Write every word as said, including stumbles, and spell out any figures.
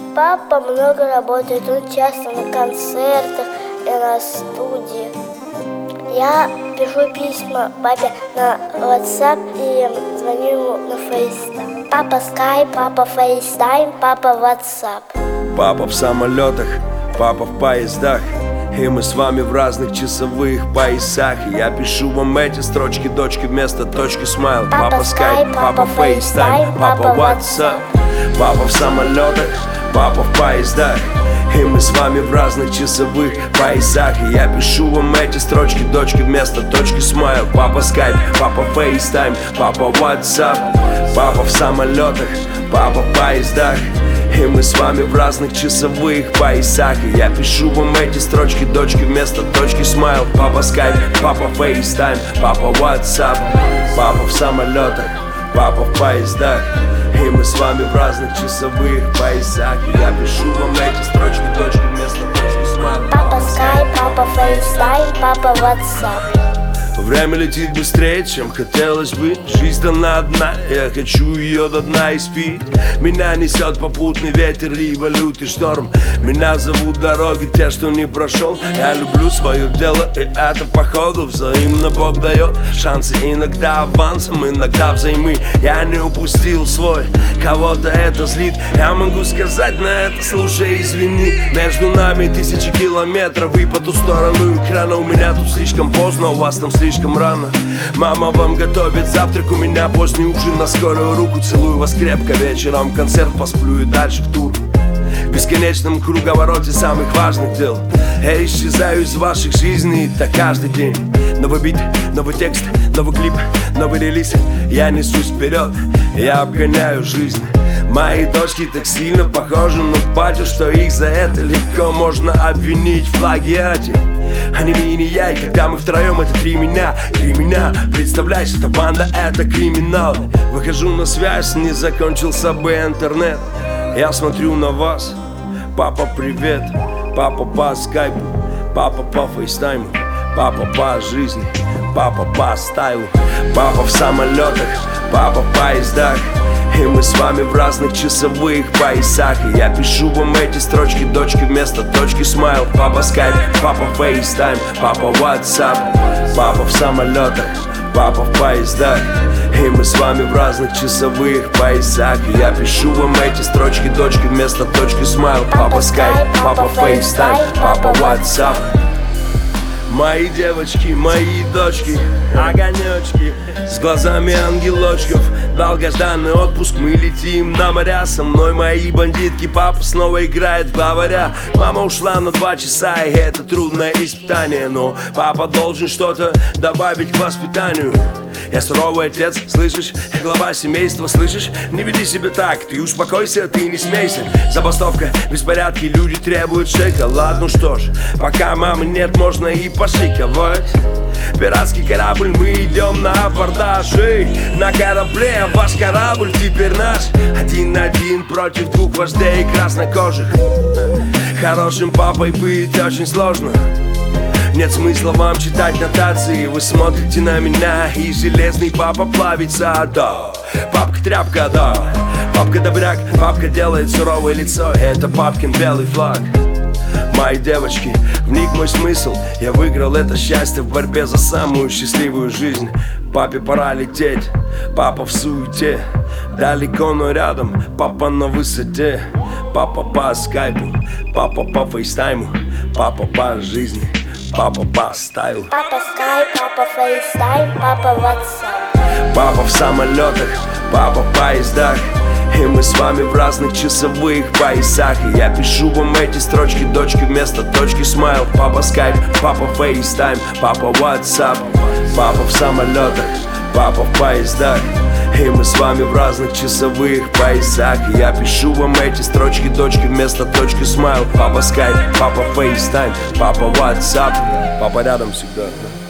Папа много работает, он часто на концертах и на студии. Я пишу письма папе на WhatsApp и звоню ему на FaceTime. Папа Skype, папа FaceTime, папа WhatsApp. Папа в самолетах, папа в поездах, и мы с вами в разных часовых поясах. И я пишу вам эти строчки, дочки, вместо точки смайл. Папа Skype, папа FaceTime, папа WhatsApp. Папа в самолетах, папа в поездах, и мы с вами в разных часовых поясах. И я пишу вам эти строчки, дочки, вместо точки смайл. Папа Skype, папа FaceTime, папа WhatsApp. Папа в самолетах, папа в поездах, и мы с вами в разных часовых поясах. И я пишу вам эти строчки, дочки, вместо точки смайл. Папа Skype, папа FaceTime, папа WhatsApp. Папа в самолетах, папа в поездах, и мы с вами в разных часовых поясах. И я пишу вам эти строчки, дочки, вместо точки смайл. Папа Skype, папа FaceTime, папа WhatsApp. Время летит быстрее, чем хотелось бы. Жизнь дана одна, я хочу ее до дна испить. Меня несет попутный ветер, либо лютый шторм. Меня зовут дороги, те, что не прошел. Я люблю свое дело, и это походу взаимно Бог дает шансы, иногда авансом, иногда взаймы. Я не упустил свой, кого-то это злит. Я могу сказать на это, слушай, извини. Между нами тысячи километров, и по ту сторону экрана. У меня тут слишком поздно, у вас там слишком Слишком рано. Мама вам готовит завтрак, у меня поздний ужин на скорую руку. Целую вас крепко, вечером концерт, посплю и дальше в тур. В бесконечном круговороте самых важных дел я исчезаю из ваших жизней, так каждый день. Новый бит, новый текст, новый клип, новый релиз. Я несусь вперед, я обгоняю жизнь. Мои дочки так сильно похожи на батю, что их за это легко можно обвинить в плагиате. Они и я, и когда мы втроем, это три меня, три меня. Представляешь, эта банда, это криминал. Выхожу на связь, не закончился бы интернет. Я смотрю на вас, папа, привет. Папа по скайпу, папа по фейстайму, папа по жизни, папа по стайлу. Папа в самолетах, папа в поездах, и мы с вами в разных часовых поясах. И я пишу вам эти строчки, дочки, вместо точки смайл. Папа Skype, папа FaceTime, папа WhatsApp. Папа в самолетах, папа в поездах, и мы с вами в разных часовых поясах. И я пишу вам эти строчки, дочки, вместо точки смайл. Папа Skype, папа FaceTime, папа WhatsApp. Мои девочки, мои дочки, огонечки с глазами ангелочков. Долгожданный отпуск, мы летим на моря. Со мной мои бандитки, папа снова играет в главаря. Мама ушла на два часа, и это трудное испытание. Но папа должен что-то добавить к воспитанию. Я суровый отец, слышишь? Я глава семейства, слышишь? Не веди себя так, ты успокойся, ты не смейся. Забастовка, беспорядки, люди требуют шоколад. Ну что ж, пока мамы нет, можно и пошиковать. Пиратский корабль, мы идем на абордаж. Эй, на корабле, ваш корабль теперь наш. Один-один против двух вождей краснокожих. Хорошим папой быть очень сложно. Нет смысла вам читать нотации. Вы смотрите на меня, и железный папа плавится, да. Папка тряпка, да. Папка добряк, папка делает суровое лицо. Это папкин белый флаг. Мои девочки, в них мой смысл. Я выиграл это счастье в борьбе за самую счастливую жизнь. Папе пора лететь, папа в суете. Далеко, но рядом, папа на высоте. Папа по скайпу, папа по фейстайму, папа по жизни, папа по стайлу. Папа Skype, папа FaceTime, папа WhatsApp. Папа в самолетах, папа в поездах, и мы с вами в разных часовых поясах. И я пишу вам эти строчки, дочки, вместо точки смайл. Папа Skype, папа FaceTime, папа WhatsApp. Папа в самолетах, папа в поездах, и мы с вами в разных часовых поясах. И я пишу вам эти строчки, дочки, вместо точки смайл. Папа Skype, папа FaceTime, папа WhatsApp. Папа рядом всегда.